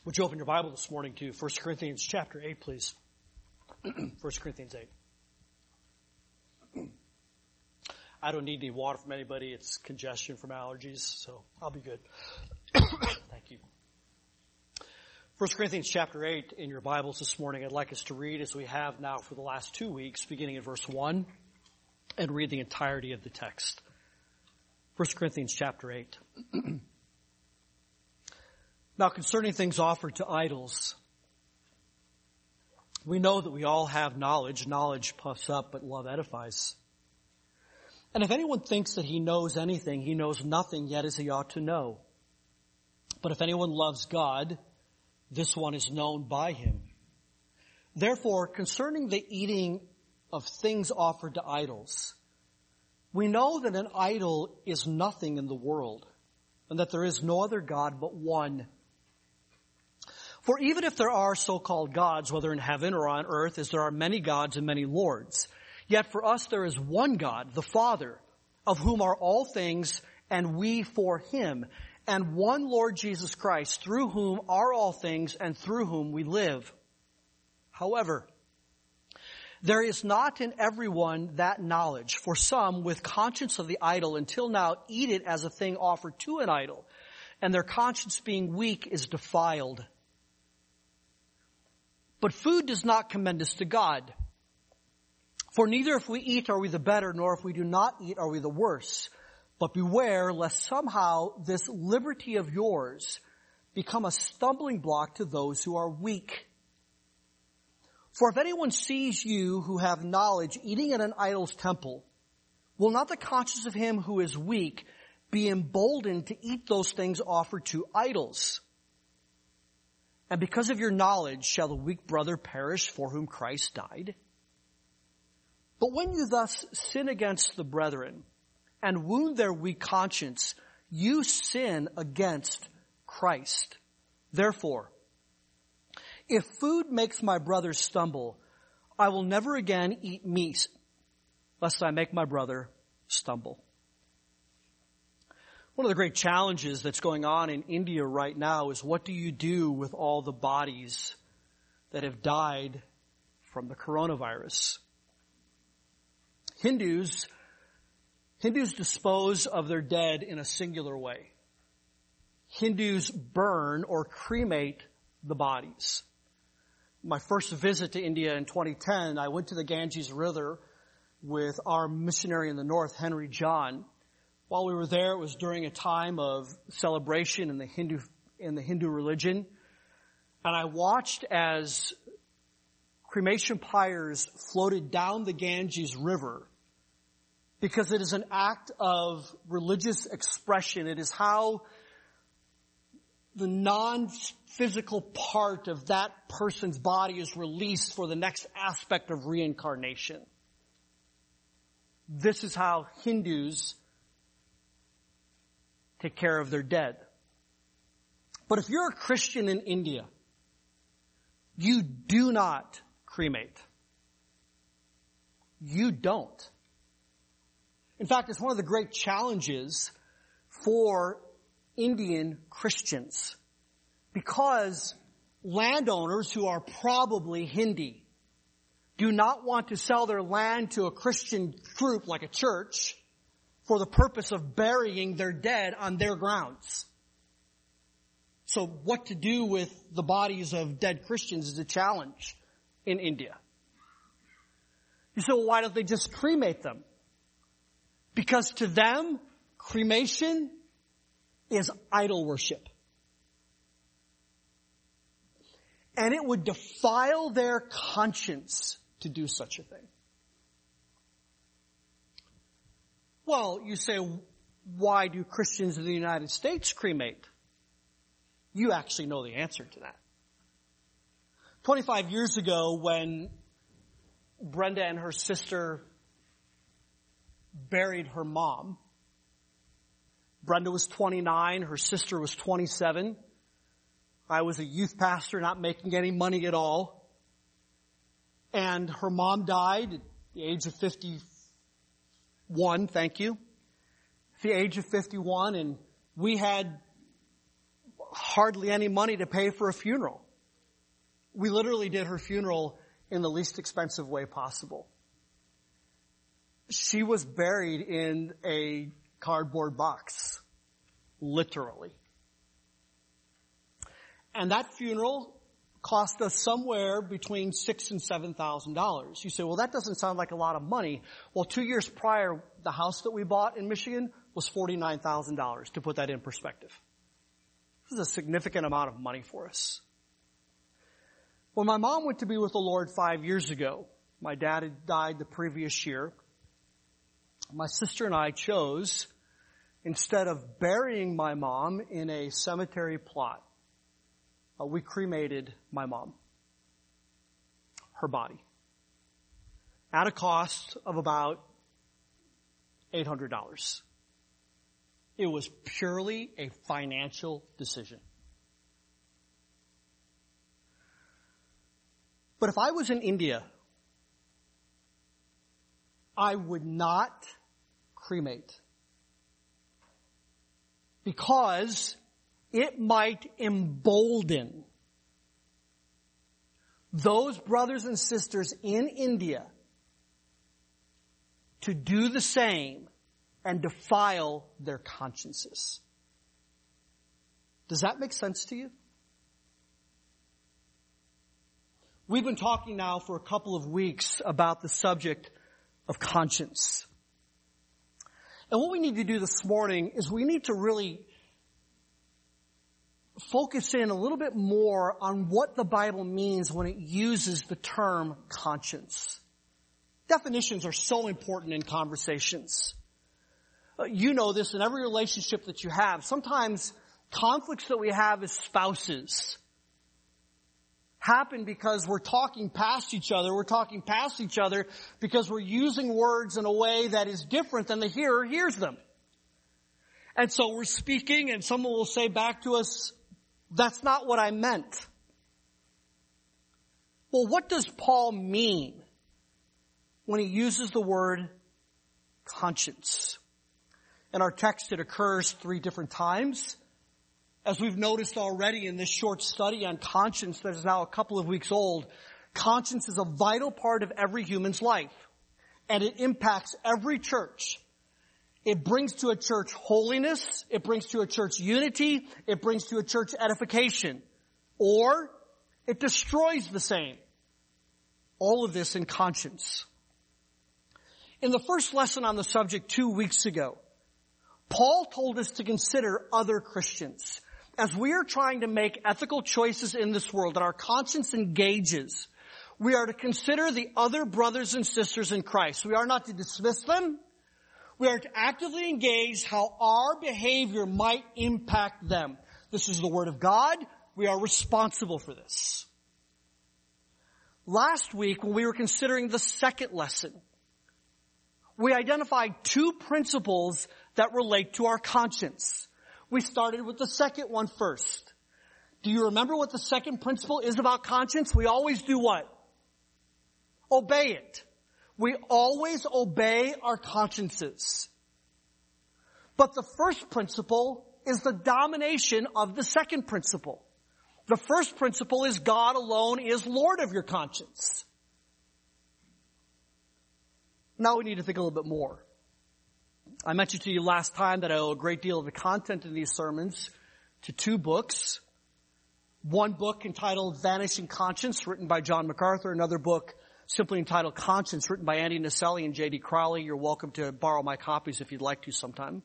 Would you open your Bible this morning to 1 Corinthians chapter 8, please? 1 Corinthians 8. I don't need any water from anybody. It's congestion from allergies, so I'll be good. Thank you. 1 Corinthians chapter 8 in your Bibles this morning, I'd like us to read as we have now for the last 2 weeks, beginning at verse 1, and read the entirety of the text. 1 Corinthians chapter 8. Now, concerning things offered to idols, we know that we all have knowledge. Knowledge puffs up, but love edifies. And if anyone thinks that he knows anything, he knows nothing yet as he ought to know. But if anyone loves God, this one is known by him. Therefore, concerning the eating of things offered to idols, we know that an idol is nothing in the world, and that there is no other God but one. For even if there are so-called gods, whether in heaven or on earth, as there are many gods and many lords, yet for us there is one God, the Father, of whom are all things, and we for him, and one Lord Jesus Christ, through whom are all things, and through whom we live. However, there is not in everyone that knowledge, for some, with conscience of the idol, until now eat it as a thing offered to an idol, and their conscience being weak is defiled. But food does not commend us to God. For neither if we eat are we the better, nor if we do not eat are we the worse. But beware lest somehow this liberty of yours become a stumbling block to those who are weak. For if anyone sees you who have knowledge eating at an idol's temple, will not the conscience of him who is weak be emboldened to eat those things offered to idols? And because of your knowledge shall the weak brother perish for whom Christ died? But when you thus sin against the brethren and wound their weak conscience, you sin against Christ. Therefore, if food makes my brother stumble, I will never again eat meat, lest I make my brother stumble. One of the great challenges that's going on in India right now is what do you do with all the bodies that have died from the coronavirus? Hindus dispose of their dead in a singular way. Hindus burn or cremate the bodies. My first visit to India in 2010, I went to the Ganges River with our missionary in the north, Henry John. While we were there, it was during a time of celebration in the Hindu religion. And I watched as cremation pyres floated down the Ganges River because it is an act of religious expression. It is how the non-physical part of that person's body is released for the next aspect of reincarnation. This is how Hindus take care of their dead. But if you're a Christian in India, you do not cremate. You don't. In fact, it's one of the great challenges for Indian Christians because landowners who are probably Hindi do not want to sell their land to a Christian group like a church for the purpose of burying their dead on their grounds. So what to do with the bodies of dead Christians is a challenge in India. You say, well, why don't they just cremate them? Because to them, cremation is idol worship. And it would defile their conscience to do such a thing. Well, you say, why do Christians in the United States cremate? You actually know the answer to that. 25 years ago, when Brenda and her sister buried her mom, Brenda was 29, her sister was 27. I was a youth pastor, not making any money at all. And her mom died at the age of 51, thank you. At the age of 51, and we had hardly any money to pay for a funeral. We literally did her funeral in the least expensive way possible. She was buried in a cardboard box, literally. And that funeral cost us somewhere between $6,000 and $7,000. You say, well, that doesn't sound like a lot of money. Well, 2 years prior, the house that we bought in Michigan was $49,000, to put that in perspective. This is a significant amount of money for us. When my mom went to be with the Lord 5 years ago, my dad had died the previous year. My sister and I chose, instead of burying my mom in a cemetery plot, we cremated my mom, her body, at a cost of about $800. It was purely a financial decision. But if I was in India, I would not cremate, because it might embolden those brothers and sisters in India to do the same and defile their consciences. Does that make sense to you? We've been talking now for a couple of weeks about the subject of conscience. And what we need to do this morning is we need to really focus in a little bit more on what the Bible means when it uses the term conscience. Definitions are so important in conversations. You know this in every relationship that you have. Sometimes conflicts that we have as spouses happen because we're talking past each other. We're talking past each other because we're using words in a way that is different than the hearer hears them. And so we're speaking and someone will say back to us, "That's not what I meant." Well, what does Paul mean when he uses the word conscience? In our text, it occurs 3 different times. As we've noticed already in this short study on conscience that is now a couple of weeks old, conscience is a vital part of every human's life, and it impacts every church. It brings to a church holiness, it brings to a church unity, it brings to a church edification, or it destroys the same. All of this in conscience. In the first lesson on the subject 2 weeks ago, Paul told us to consider other Christians. As we are trying to make ethical choices in this world that our conscience engages, we are to consider the other brothers and sisters in Christ. We are not to dismiss them. We are to actively engage how our behavior might impact them. This is the Word of God. We are responsible for this. Last week, when we were considering the second lesson, we identified 2 principles that relate to our conscience. We started with the second one first. Do you remember what the second principle is about conscience? We always do what? Obey it. We always obey our consciences. But the first principle is the domination of the second principle. The first principle is God alone is Lord of your conscience. Now we need to think a little bit more. I mentioned to you last time that I owe a great deal of the content in these sermons to 2 books. One book entitled Vanishing Conscience, written by John MacArthur. Another book simply entitled Conscience, written by Andy Naselli and J.D. Crowley. You're welcome to borrow my copies if you'd like to sometime.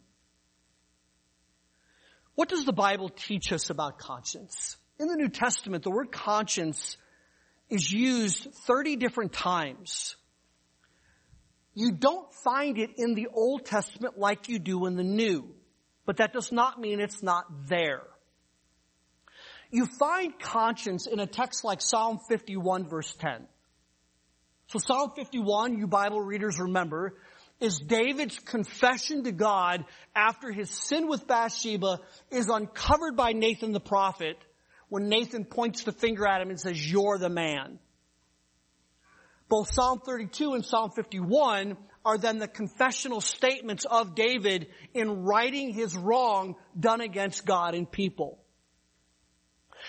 What does the Bible teach us about conscience? In the New Testament, the word conscience is used 30 different times. You don't find it in the Old Testament like you do in the New, but that does not mean it's not there. You find conscience in a text like Psalm 51 verse 10. So Psalm 51, you Bible readers remember, is David's confession to God after his sin with Bathsheba is uncovered by Nathan the prophet when Nathan points the finger at him and says, "You're the man." Both Psalm 32 and Psalm 51 are then the confessional statements of David in righting his wrong done against God and people.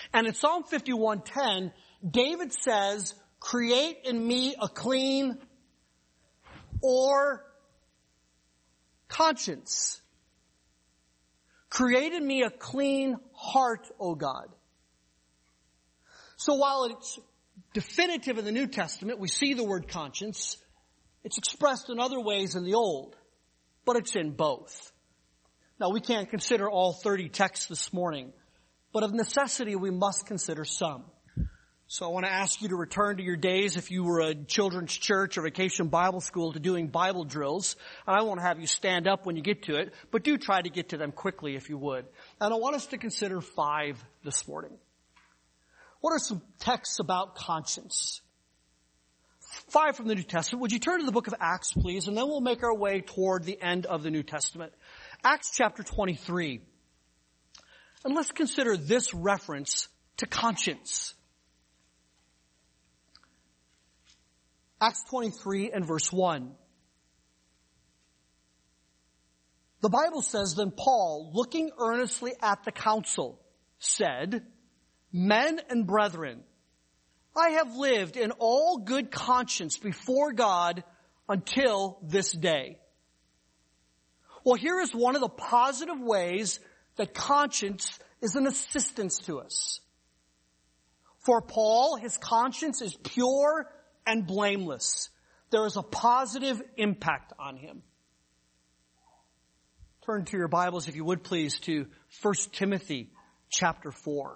And in Psalm 51:10, David says, create in me a clean or conscience. Create in me a clean heart, O God. So while it's definitive in the New Testament, we see the word conscience. It's expressed in other ways in the Old, but it's in both. Now, we can't consider all 30 texts this morning, but of necessity, we must consider some. So I want to ask you to return to your days, if you were a children's church or vacation Bible school, to doing Bible drills. And I won't have you stand up when you get to it, but do try to get to them quickly if you would. And I want us to consider 5 this morning. What are some texts about conscience? 5 from the New Testament. Would you turn to the book of Acts, please? And then we'll make our way toward the end of the New Testament. Acts chapter 23. And let's consider this reference to conscience. Acts 23 and verse 1. The Bible says, then Paul, looking earnestly at the council, said, men and brethren, I have lived in all good conscience before God until this day. Well, here is one of the positive ways that conscience is an assistance to us. For Paul, his conscience is pure and blameless. There is a positive impact on him. Turn to your Bibles, if you would please, to 1 Timothy chapter 4.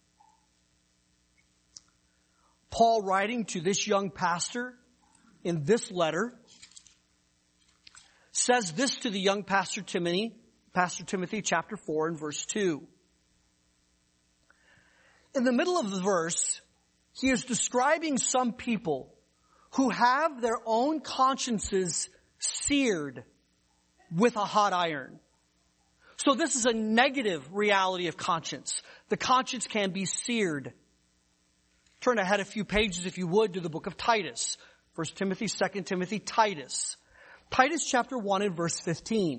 Paul, writing to this young pastor in this letter, says this to the young Pastor Timothy chapter 4 and verse 2. In the middle of the verse, he is describing some people who have their own consciences seared with a hot iron. So this is a negative reality of conscience. The conscience can be seared. Turn ahead a few pages, if you would, to the book of Titus. 1 Timothy, 2 Timothy, Titus. Titus chapter 1 and verse 15.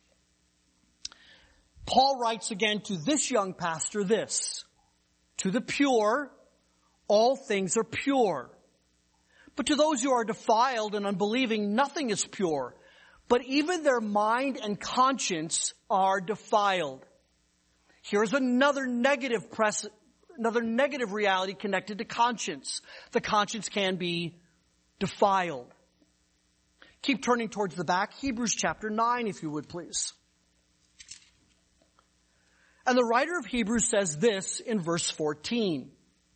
Paul writes again to this young pastor this, to the pure, all things are pure. But to those who are defiled and unbelieving, nothing is pure. But even their mind and conscience are defiled. Here's another negative reality connected to conscience. The conscience can be defiled. Keep turning towards the back. Hebrews chapter 9, if you would, please. And the writer of Hebrews says this in verse 14.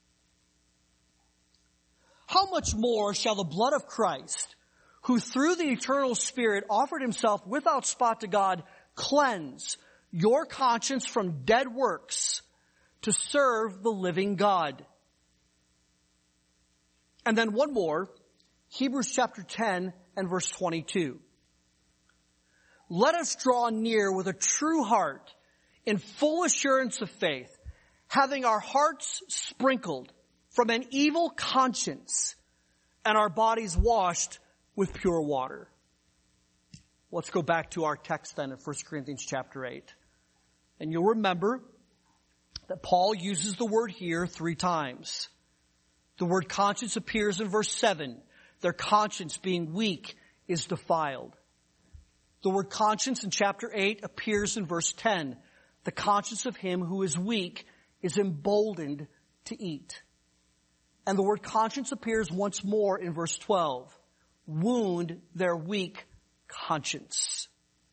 How much more shall the blood of Christ, who through the eternal Spirit offered himself without spot to God, cleanse your conscience from dead works to serve the living God? And then one more, Hebrews chapter 10 and verse 22. Let us draw near with a true heart in full assurance of faith, having our hearts sprinkled from an evil conscience and our bodies washed with pure water. Let's go back to our text then in 1 Corinthians chapter 8. And you'll remember that Paul uses the word here 3 times. The word conscience appears in verse 7. Their conscience being weak is defiled. The word conscience in chapter 8 appears in verse 10. The conscience of him who is weak is emboldened to eat. And the word conscience appears once more in verse 12. Wound their weak conscience.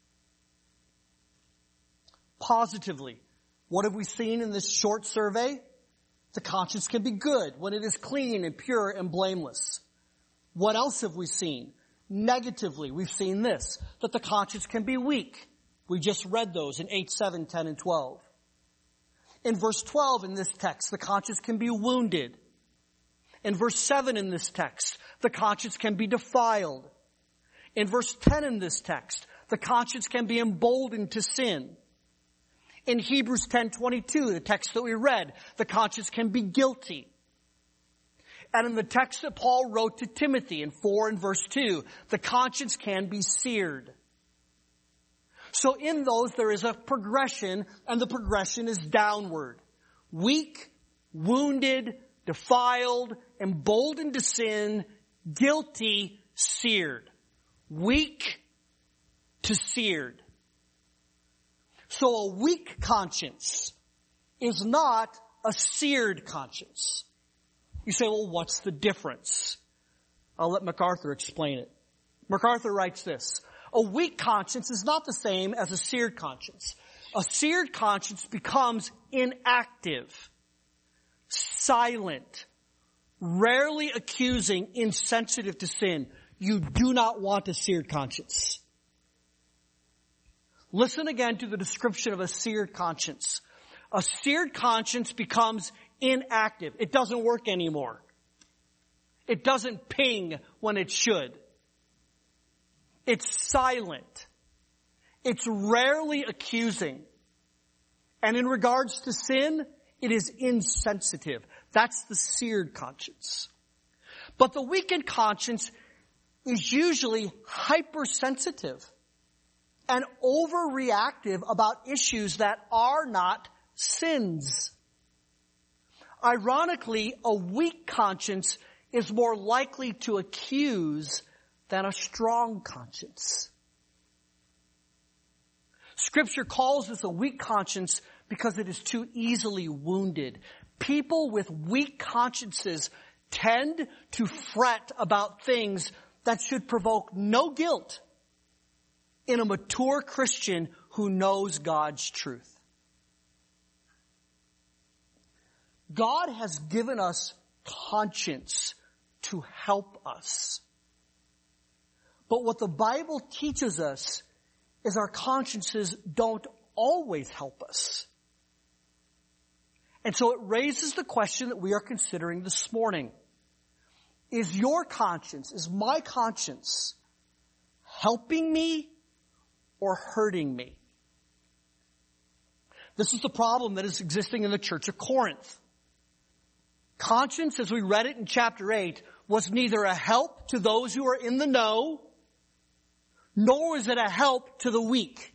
Positively, what have we seen in this short survey? The conscience can be good when it is clean and pure and blameless. What else have we seen? Negatively, we've seen this, that the conscience can be weak. We just read those in 8, 7, 10, and 12. In verse 12 in this text, the conscience can be wounded. In verse 7 in this text, the conscience can be defiled. In verse 10 in this text, the conscience can be emboldened to sin. In Hebrews 10:22, the text that we read, the conscience can be guilty. And in the text that Paul wrote to Timothy in 4 and verse 2, the conscience can be seared. So in those there is a progression, and the progression is downward. Weak, wounded, defiled, emboldened to sin, guilty, seared. Weak to seared. So a weak conscience is not a seared conscience. You say, well, what's the difference? I'll let MacArthur explain it. MacArthur writes this: a weak conscience is not the same as a seared conscience. A seared conscience becomes inactive, silent, rarely accusing, insensitive to sin. You do not want a seared conscience. Listen again to the description of a seared conscience. A seared conscience becomes inactive. It doesn't work anymore. It doesn't ping when it should. It's silent. It's rarely accusing. And in regards to sin, it is insensitive. That's the seared conscience. But the weakened conscience is usually hypersensitive and overreactive about issues that are not sins. Ironically, a weak conscience is more likely to accuse than a strong conscience. Scripture calls this a weak conscience because it is too easily wounded. People with weak consciences tend to fret about things that should provoke no guilt in a mature Christian who knows God's truth. God has given us conscience to help us. But what the Bible teaches us is our consciences don't always help us. And so it raises the question that we are considering this morning. Is your conscience, is my conscience helping me or hurting me? This is the problem that is existing in the church of Corinth. Conscience, as we read it in chapter 8, was neither a help to those who are in the know, nor is it a help to the weak.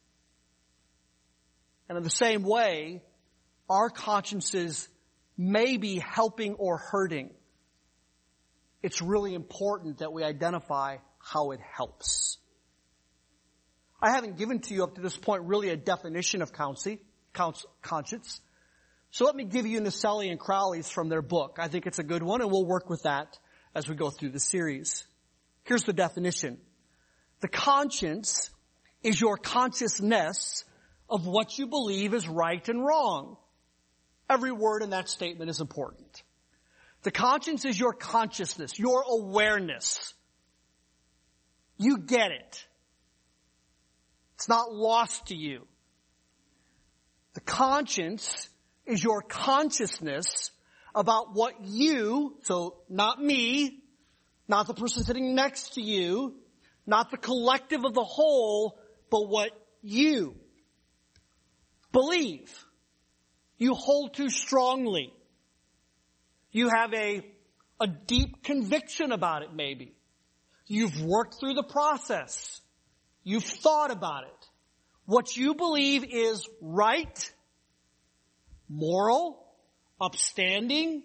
And in the same way, our consciences may be helping or hurting. It's really important that we identify how it helps. I haven't given to you up to this point really a definition of conscience. So let me give you Naselli and Crowley's from their book. I think it's a good one, and we'll work with that as we go through the series. Here's the definition. The conscience is your consciousness of what you believe is right and wrong. Every word in that statement is important. The conscience is your consciousness, your awareness. You get it. It's not lost to you. The conscience is your consciousness about what you, so not me, not the person sitting next to you, not the collective of the whole, but what you believe. You hold to strongly. You have a deep conviction about it, maybe. You've worked through the process. You've thought about it. What you believe is right, moral, upstanding,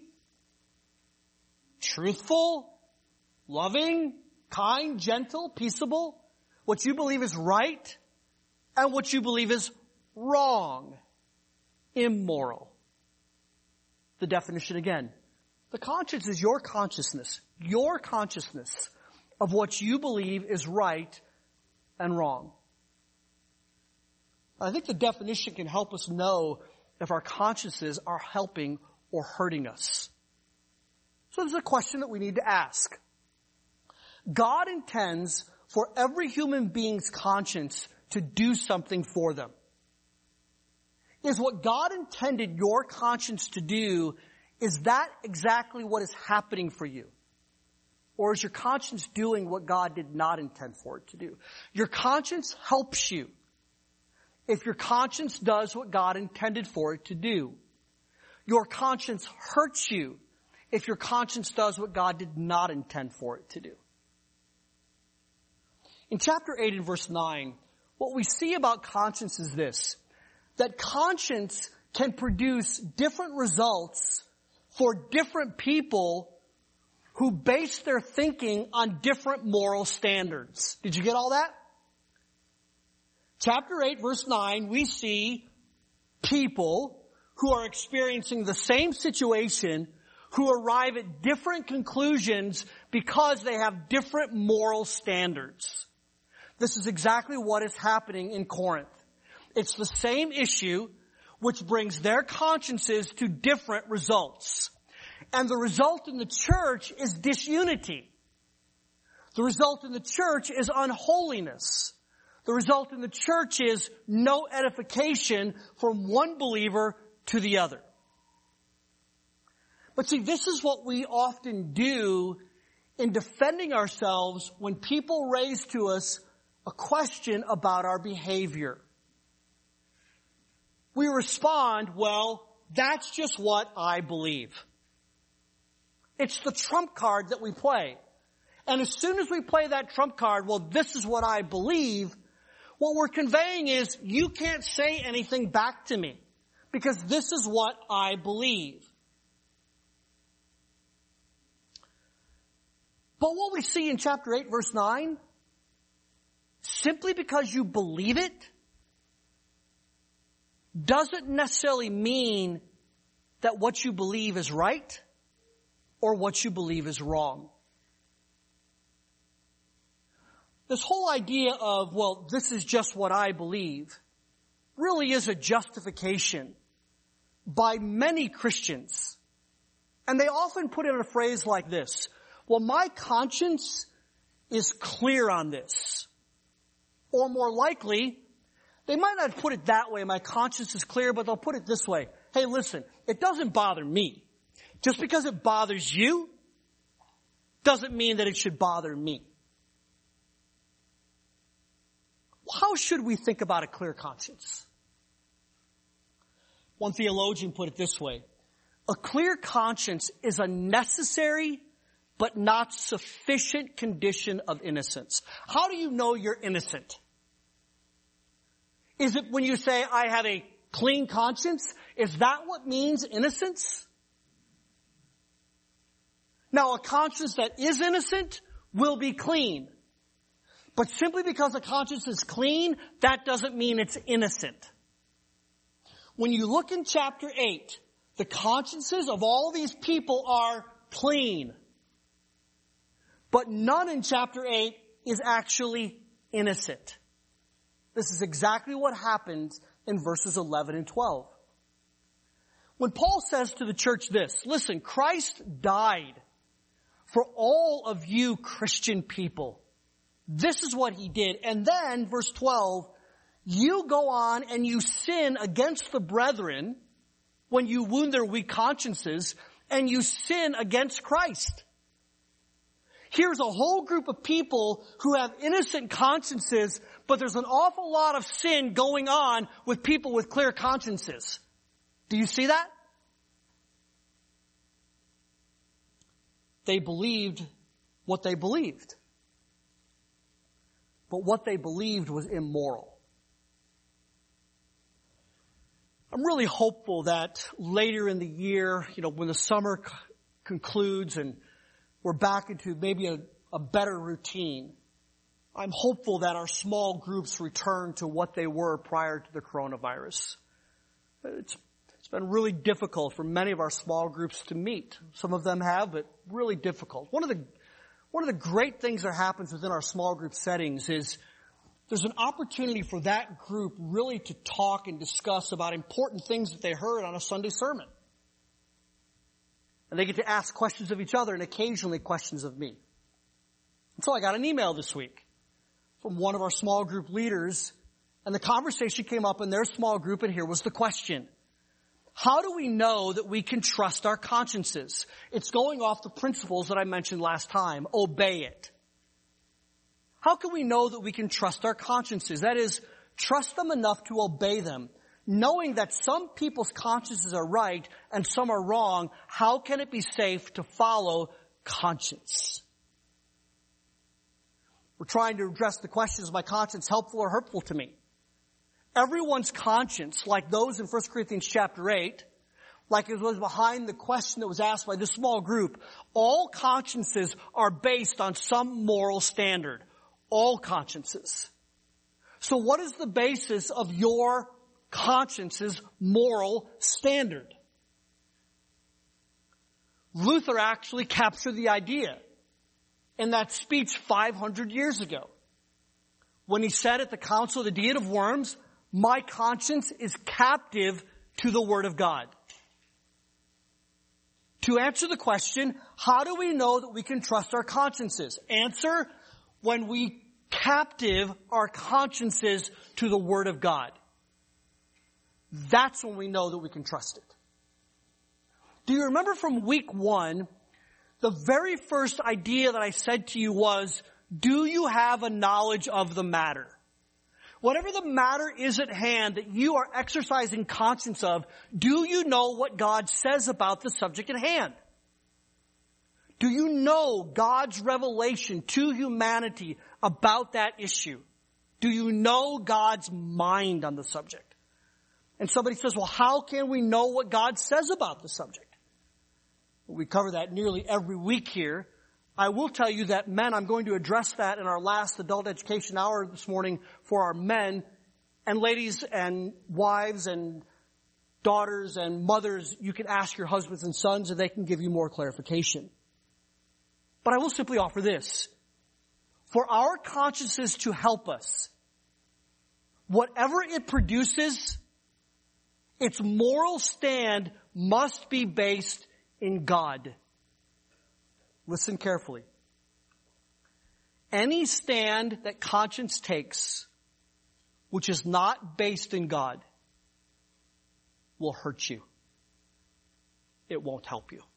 truthful, loving, kind, gentle, peaceable. What you believe is right and what you believe is wrong, immoral. The definition again. The conscience is your consciousness of what you believe is right and wrong. I think the definition can help us know if our consciences are helping or hurting us. So there's a question that we need to ask. God intends for every human being's conscience to do something for them. Is what God intended your conscience to do, is that exactly what is happening for you? Or is your conscience doing what God did not intend for it to do? Your conscience helps you if your conscience does what God intended for it to do. Your conscience hurts you if your conscience does what God did not intend for it to do. In chapter 8 and verse 9, what we see about conscience is this, that conscience can produce different results for different people who base their thinking on different moral standards. Did you get all that? Chapter 8, verse 9, we see people who are experiencing the same situation who arrive at different conclusions because they have different moral standards. This is exactly what is happening in Corinth. It's the same issue which brings their consciences to different results. And the result in the church is disunity. The result in the church is unholiness. The result in the church is no edification from one believer to the other. But see, this is what we often do in defending ourselves when people raise to us a question about our behavior. We respond, well, that's just what I believe. It's the trump card that we play. And as soon as we play that trump card, well, this is what I believe, what we're conveying is, you can't say anything back to me because this is what I believe. But what we see in chapter 8, verse 9, simply because you believe it doesn't necessarily mean that what you believe is right or what you believe is wrong. This whole idea of, well, this is just what I believe, really is a justification by many Christians. And they often put it in a phrase like this: well, my conscience is clear on this. Or more likely, they might not put it that way, my conscience is clear, but they'll put it this way: hey, listen, it doesn't bother me. Just because it bothers you doesn't mean that it should bother me. How should we think about a clear conscience? One theologian put it this way: a clear conscience is a necessary but not sufficient condition of innocence. How do you know you're innocent? Is it when you say, I have a clean conscience? Is that what means innocence? Now, a conscience that is innocent will be clean. But simply because a conscience is clean, that doesn't mean it's innocent. When you look in chapter 8, the consciences of all these people are clean. But none in chapter 8 is actually innocent. This is exactly what happens in verses 11 and 12. When Paul says to the church this: listen, Christ died for all of you Christian people. This is what he did. And then, verse 12, you go on and you sin against the brethren when you wound their weak consciences, and you sin against Christ. Here's a whole group of people who have innocent consciences, but there's an awful lot of sin going on with people with clear consciences. Do you see that? They believed what they believed. But what they believed was immoral. I'm really hopeful that later in the year, when the summer concludes and we're back into maybe a better routine, I'm hopeful that our small groups return to what they were prior to the coronavirus. It's been really difficult for many of our small groups to meet. Some of them have, but really difficult. One of the great things that happens within our small group settings is there's an opportunity for that group really to talk and discuss about important things that they heard on a Sunday sermon. And they get to ask questions of each other and occasionally questions of me. And so I got an email this week from one of our small group leaders, and the conversation came up in their small group, and here was the question: how do we know that we can trust our consciences? It's going off the principles that I mentioned last time. Obey it. How can we know that we can trust our consciences? That is, trust them enough to obey them. Knowing that some people's consciences are right and some are wrong, how can it be safe to follow conscience? We're trying to address the question, is my conscience helpful or hurtful to me? Everyone's conscience, like those in 1 Corinthians chapter 8, like it was behind the question that was asked by this small group, all consciences are based on some moral standard. All consciences. So what is the basis of your conscience's moral standard? Luther actually captured the idea in that speech 500 years ago when he said at the Council of the Diet of Worms, "My conscience is captive to the Word of God." To answer the question, how do we know that we can trust our consciences? Answer, when we captive our consciences to the Word of God. That's when we know that we can trust it. Do you remember from week 1, the very first idea that I said to you was, do you have a knowledge of the matter? Whatever the matter is at hand that you are exercising conscience of, do you know what God says about the subject at hand? Do you know God's revelation to humanity about that issue? Do you know God's mind on the subject? And somebody says, well, how can we know what God says about the subject? We cover that nearly every week here. I will tell you that, men, I'm going to address that in our last adult education hour this morning for our men. And ladies and wives and daughters and mothers, you can ask your husbands and sons and they can give you more clarification. But I will simply offer this. For our consciences to help us, whatever it produces, its moral stand must be based in God. Listen carefully. Any stand that conscience takes, which is not based in God, will hurt you. It won't help you.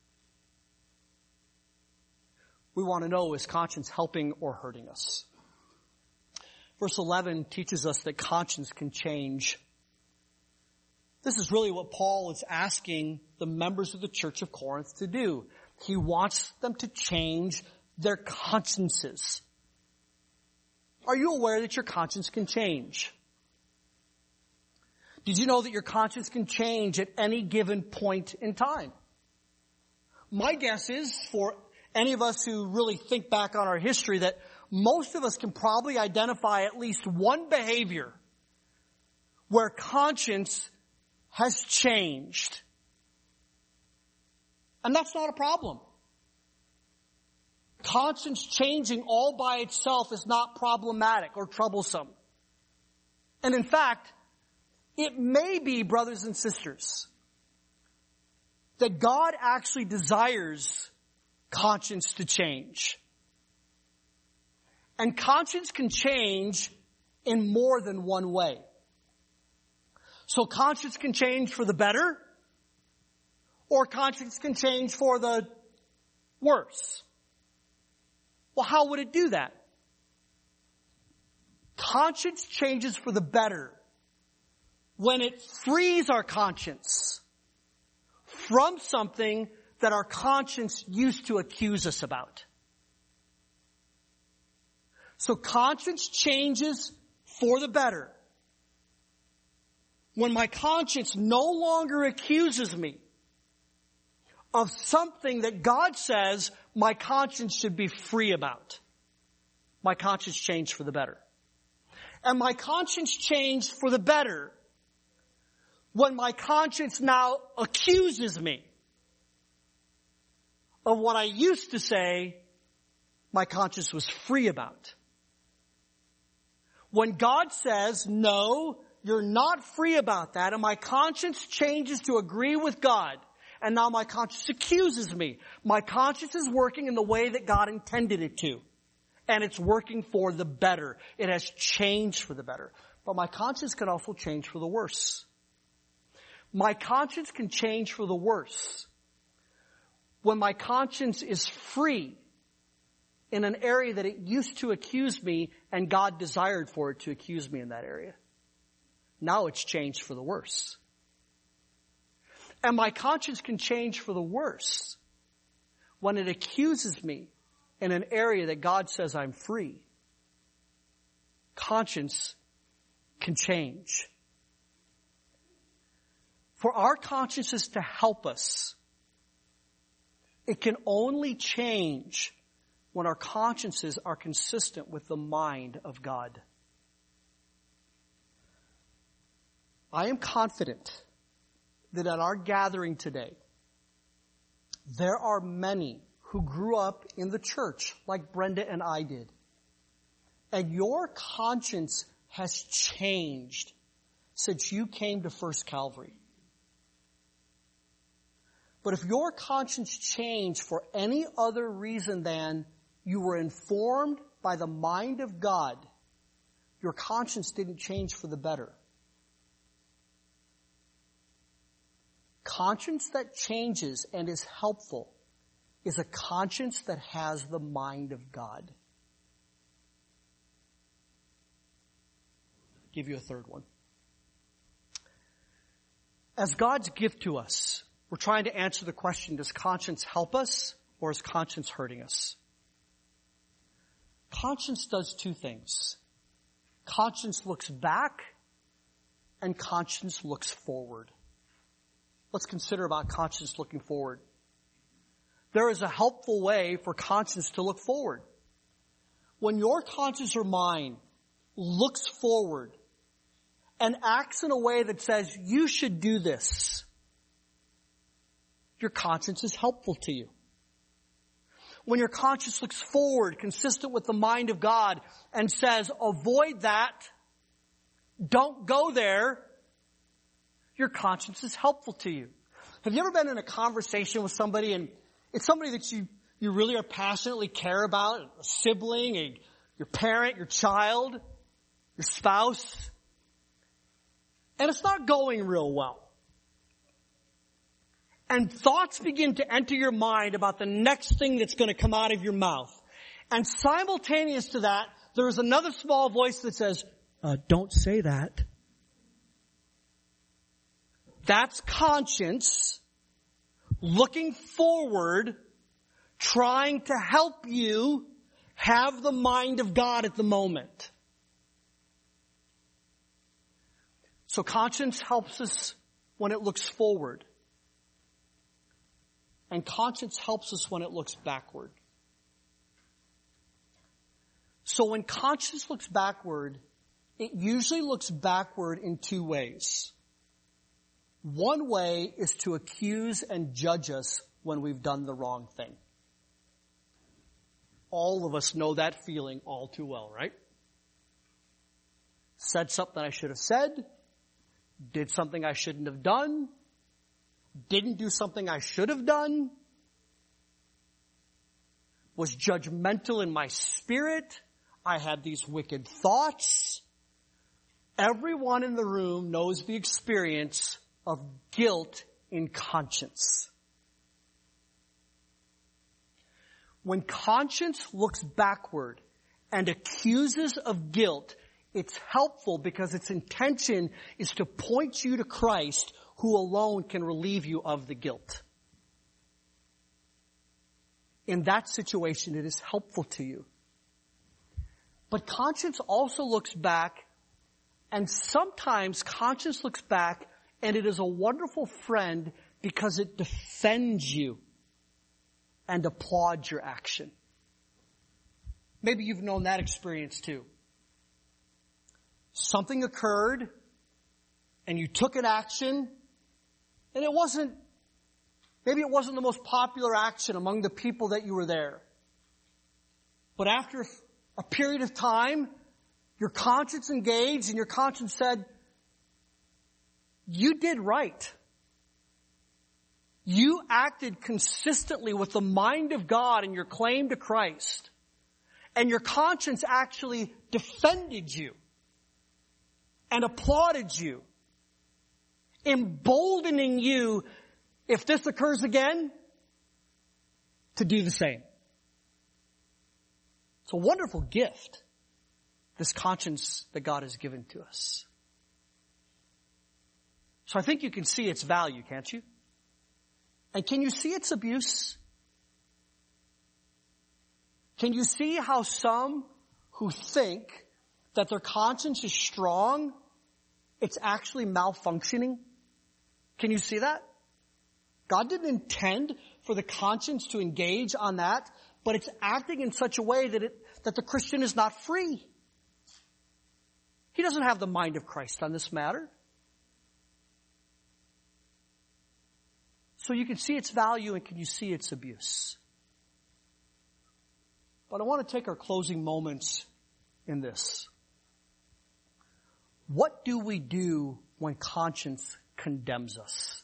We want to know, is conscience helping or hurting us? Verse 11 teaches us that conscience can change. This is really what Paul is asking the members of the church of Corinth to do. He wants them to change their consciences. Are you aware that your conscience can change? Did you know that your conscience can change at any given point in time? My guess is, for any of us who really think back on our history, that most of us can probably identify at least one behavior where conscience has changed. And that's not a problem. Conscience changing all by itself is not problematic or troublesome. And in fact, it may be, brothers and sisters, that God actually desires conscience to change. And conscience can change in more than one way. So conscience can change for the better, or conscience can change for the worse. Well, how would it do that? Conscience changes for the better when it frees our conscience from something that our conscience used to accuse us about. So conscience changes for the better when my conscience no longer accuses me of something that God says my conscience should be free about. My conscience changed for the better. And my conscience changed for the better when my conscience now accuses me of what I used to say my conscience was free about. When God says, no, you're not free about that, and my conscience changes to agree with God, and now my conscience accuses me. My conscience is working in the way that God intended it to. And it's working for the better. It has changed for the better. But my conscience can also change for the worse. My conscience can change for the worse when my conscience is free in an area that it used to accuse me and God desired for it to accuse me in that area. Now it's changed for the worse. And my conscience can change for the worse when it accuses me in an area that God says I'm free. Conscience can change. For our consciences to help us, it can only change when our consciences are consistent with the mind of God. I am confident that at our gathering today, there are many who grew up in the church like Brenda and I did. And your conscience has changed since you came to First Calvary. But if your conscience changed for any other reason than you were informed by the mind of God, your conscience didn't change for the better. Conscience that changes and is helpful is a conscience that has the mind of God. I'll give you a third one. As God's gift to us, we're trying to answer the question, does conscience help us or is conscience hurting us? Conscience does two things. Conscience looks back and conscience looks forward. Let's consider about conscience looking forward. There is a helpful way for conscience to look forward. When your conscience or mind looks forward and acts in a way that says, you should do this, your conscience is helpful to you. When your conscience looks forward, consistent with the mind of God, and says, avoid that, don't go there, your conscience is helpful to you. Have you ever been in a conversation with somebody and it's somebody that you really are passionately care about, a sibling, your parent, your child, your spouse, and it's not going real well. And thoughts begin to enter your mind about the next thing that's going to come out of your mouth. And simultaneous to that, there is another small voice that says, don't say that. That's conscience looking forward, trying to help you have the mind of God at the moment. So conscience helps us when it looks forward. And conscience helps us when it looks backward. So when conscience looks backward, it usually looks backward in two ways. One way is to accuse and judge us when we've done the wrong thing. All of us know that feeling all too well, right? Said something I should have said, did something I shouldn't have done, didn't do something I should have done, was judgmental in my spirit, I had these wicked thoughts. Everyone in the room knows the experience of guilt in conscience. When conscience looks backward and accuses of guilt, it's helpful because its intention is to point you to Christ, who alone can relieve you of the guilt. In that situation, it is helpful to you. But conscience also looks back, and sometimes conscience looks back, and it is a wonderful friend because it defends you and applauds your action. Maybe you've known that experience too. Something occurred, and you took an action, and maybe it wasn't the most popular action among the people that you were there. But after a period of time, your conscience engaged, and your conscience said, you did right. You acted consistently with the mind of God in your claim to Christ. And your conscience actually defended you and applauded you, emboldening you, if this occurs again, to do the same. It's a wonderful gift, this conscience that God has given to us. So I think you can see its value, can't you? And can you see its abuse? Can you see how some who think that their conscience is strong it's actually malfunctioning. Can you see that? God didn't intend for the conscience to engage on that, but it's acting in such a way that the Christian is not free. He doesn't have the mind of Christ on this matter. So you can see its value and can you see its abuse? But I want to take our closing moments in this. What do we do when conscience condemns us?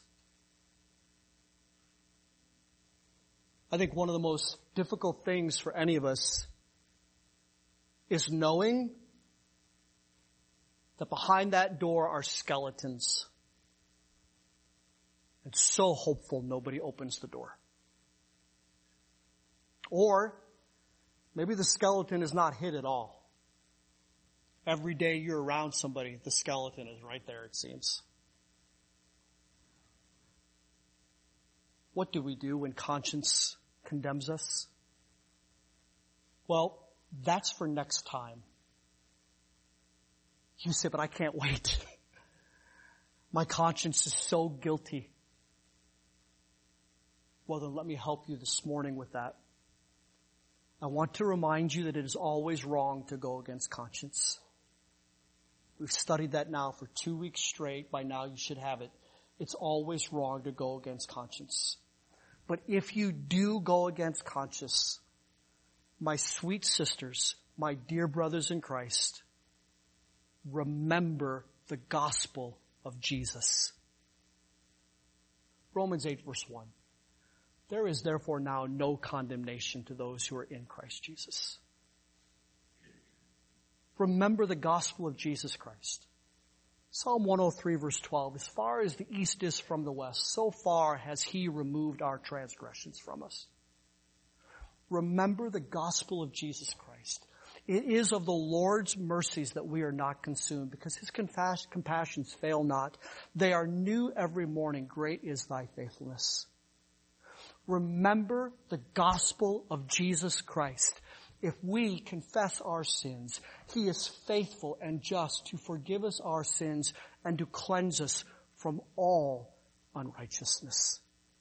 I think one of the most difficult things for any of us is knowing that behind that door are skeletons. And so hopeful nobody opens the door. Or maybe the skeleton is not hid at all. Every day you're around somebody, the skeleton is right there, it seems. What do we do when conscience condemns us? Well, that's for next time. You say, but I can't wait. My conscience is so guilty. Well, then let me help you this morning with that. I want to remind you that it is always wrong to go against conscience. We've studied that now for 2 weeks straight. By now you should have it. It's always wrong to go against conscience. But if you do go against conscience, my sweet sisters, my dear brothers in Christ, remember the gospel of Jesus. Romans 8 verse 1. There is therefore now no condemnation to those who are in Christ Jesus. Remember the gospel of Jesus Christ. Psalm 103 verse 12, as far as the east is from the west, so far has he removed our transgressions from us. Remember the gospel of Jesus Christ. It is of the Lord's mercies that we are not consumed, because his compassions fail not. They are new every morning. Great is thy faithfulness. Remember the gospel of Jesus Christ. If we confess our sins, he is faithful and just to forgive us our sins and to cleanse us from all unrighteousness.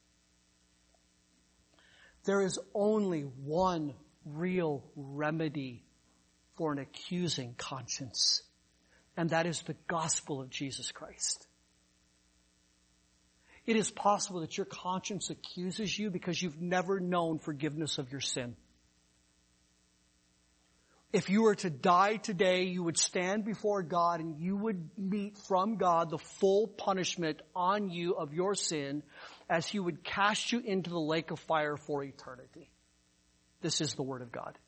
There is only one real remedy for an accusing conscience, and that is the gospel of Jesus Christ. It is possible that your conscience accuses you because you've never known forgiveness of your sin. If you were to die today, you would stand before God and you would meet from God the full punishment on you of your sin as he would cast you into the lake of fire for eternity. This is the word of God.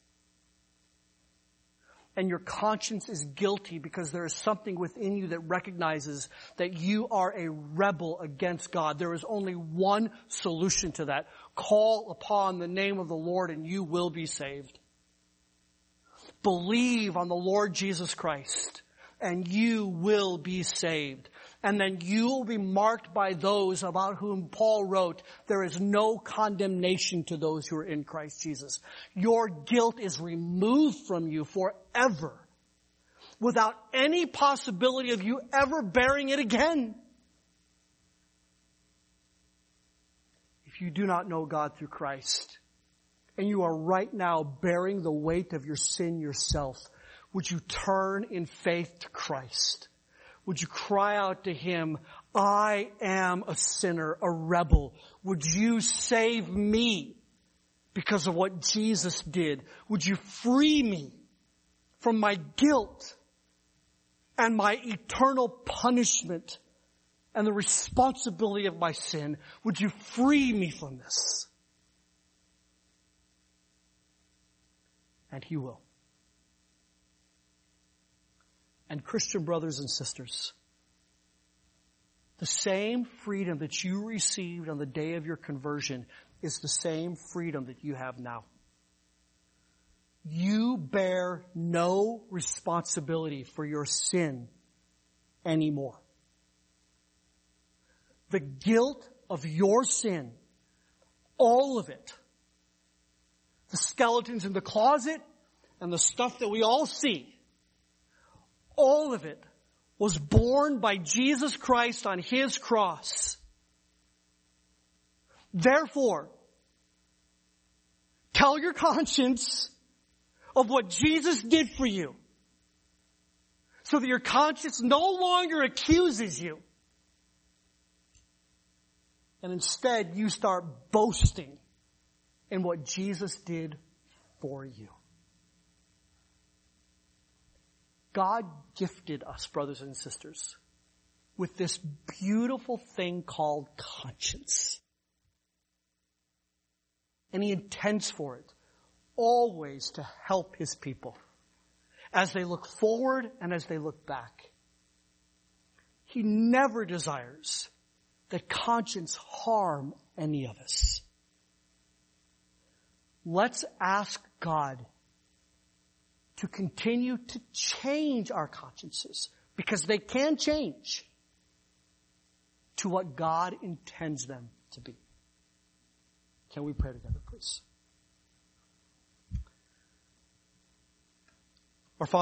And your conscience is guilty because there is something within you that recognizes that you are a rebel against God. There is only one solution to that. Call upon the name of the Lord and you will be saved. Believe on the Lord Jesus Christ and you will be saved. And then you will be marked by those about whom Paul wrote, there is no condemnation to those who are in Christ Jesus. Your guilt is removed from you forever without any possibility of you ever bearing it again. If you do not know God through Christ, and you are right now bearing the weight of your sin yourself, would you turn in faith to Christ? Would you cry out to him, I am a sinner, a rebel. Would you save me because of what Jesus did? Would you free me from my guilt and my eternal punishment and the responsibility of my sin? Would you free me from this? And he will. And Christian brothers and sisters, the same freedom that you received on the day of your conversion is the same freedom that you have now. You bear no responsibility for your sin anymore. The guilt of your sin, all of it, the skeletons in the closet and the stuff that we all see, all of it was borne by Jesus Christ on His cross. Therefore, tell your conscience of what Jesus did for you, so that your conscience no longer accuses you. And instead, you start boasting in what Jesus did for you. God gifted us, brothers and sisters, with this beautiful thing called conscience. And He intends for it always to help His people as they look forward and as they look back. He never desires that conscience harm any of us. Let's ask God to continue to change our consciences, because they can change to what God intends them to be. Can we pray together, please?